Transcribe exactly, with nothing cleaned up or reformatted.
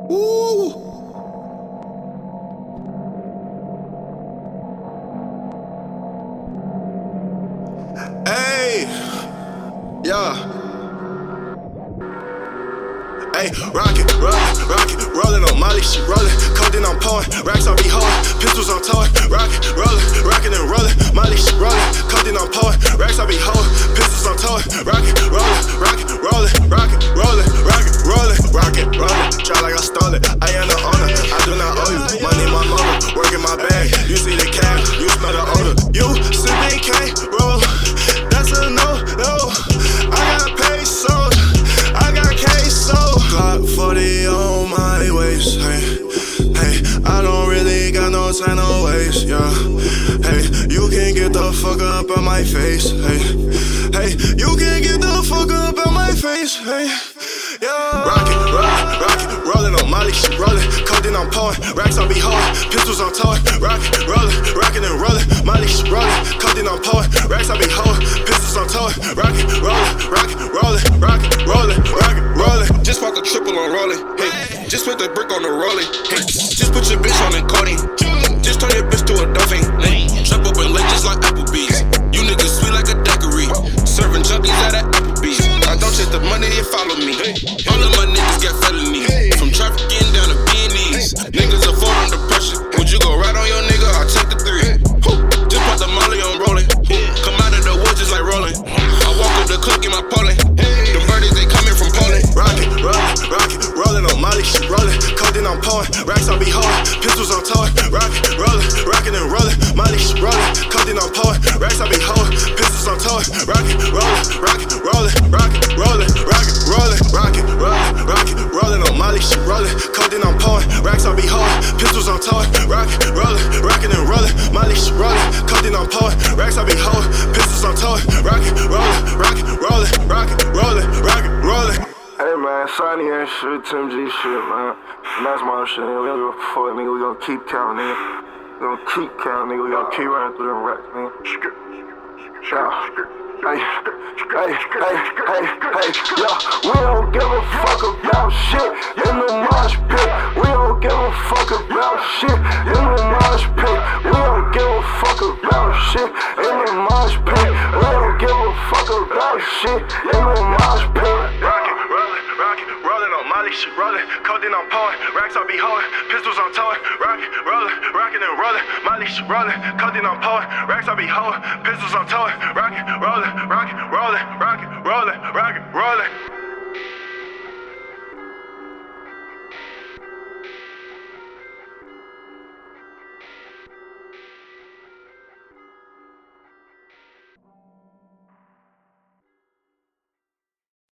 Ooh. Hey, yeah. Hey, rocket, rollin', rocket, rollin' on Molly, she rollin', codeine I'm pouring, racks I be holding, pistols I'm towing, rocket, rollin', rockin' and rollin', Molly, she rollin', codeine I'm pouring, racks I be holding, pistols I'm towing, rocket, rollin', rocket, rollin', rocket, rollin', rocket, rollin', rocket, rollin', try like I stole it, I am the owner, I do not owe you, money my motor, work in my bag, you see the cash, you smell the odor, you sippin' K, roll, that's a no, no, I got paid so, I got K so. Glock forty on my waist, hey, hey, I don't really got no time to waste, yeah, hey, you can get the fuck up out my face, hey, hey, you can get the fuck up out my face, hey, yeah. Rocket, rollin', rocket, rollin' on Molly, she rollin', codeine I'm pouring, racks I be holding, pistols I'm towing, rocket, rollin', rockin' and rollin', Molly, she rollin', codeine I'm pouring, racks I be holding, pistols I'm towing, rocket, rollin', rocket, rollin', rocket, rollin', rocket, rollin'. Just bought the triple on rollin', hey. Just put the brick on the rollin', hey. Just put your bitch on and codeine. Just turn your bitch to a dolphin, hey. Trap up and late just like Applebee's. You niggas sweet like a daiquiri. Serving junkies at a Applebee's. I don't chase the money, they follow me. All of my niggas got felony. From trafficking down to B and E's. Niggas afford under pressure. Would you go right on your nigga? I'll take the three. Just put the molly on rollin'. Come out of the woods just like rollin'. I walk up the club, get my pollen. The birdies, they coming from Poland. Rocket, rollin', rocket, rollin' on Molly, she rollin', codeine I'm pouring, racks I be holding, pistols I'm towing, rocket, rollin', rockin' and rollin', Molly, she rollin', codeine I'm pouring, racks I be holding, pistols I'm towing, rocket, rollin', rocket, rollin', rocket, rollin', rocket, rollin', rocket, rollin', rocket, rollin' on Molly, she rollin', codeine I'm pouring, racks I be holding, pistols I'm towing, rocket, rollin', rockin' and rollin', Molly, she rollin', codeine I'm pouring, racks I be holding, pistols I'm towing, rocket, rollin', rocket, rollin', rocket, rollin', rocket, rollin'. Hey man, Sonny and shit, Tim G shit, man. And that's my shit, nigga. We don't give a fuck, nigga. We gonna keep counting, nigga. We gonna keep counting, nigga. We gonna keep running through them racks, nigga. Yeah. Hey, hey, hey, hey, hey, yeah. We don't give a fuck about shit in the mosh pit. We don't give a fuck about shit in the mosh pit. We don't give a fuck about shit in the mosh pit. We don't give a fuck about shit in the mosh pit. Rocket, rollin', rocket, rollin' on Molly, she rollin', codeine I'm pouring, racks I be holding, pistols I'm towing, rocket, rollin', rockin' and rollin', Molly, she rollin', codeine I'm pouring, racks I be holding, pistols I'm towing, rocket, rollin', rocket, rollin', rocket, rollin', rocket, rollin'.